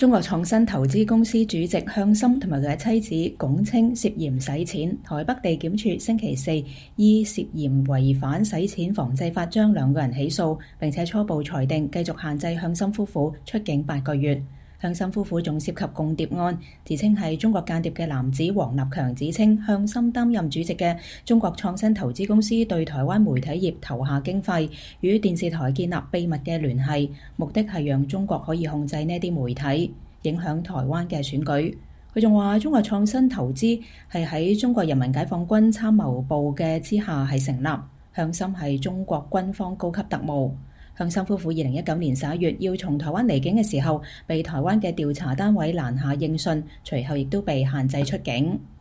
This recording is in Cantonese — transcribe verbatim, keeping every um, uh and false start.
中國創新投資公司主席向森同埋佢嘅妻子龔青涉嫌洗錢，台北地檢署星期四依涉嫌違反洗錢防制法將兩個人起訴，並且初步裁定繼續限制向森夫婦出境八個月。向森夫婦仲涉及共諜案，自稱係中國間諜嘅男子王立強指稱向森擔任主席嘅中國創新投資公司對台灣媒體業投下經費，與電視台建立秘密嘅聯繫，目的係讓中國可以控制呢啲媒體，影響台灣嘅選舉。佢仲話中國創新投資係喺中國人民解放軍參謀部嘅之下係成立，向森係中國軍方高級特務。向森夫婦二零一九年十一月要從台灣離境嘅時候，被台灣嘅調查單位攔下應訊，隨後亦都被限制出境。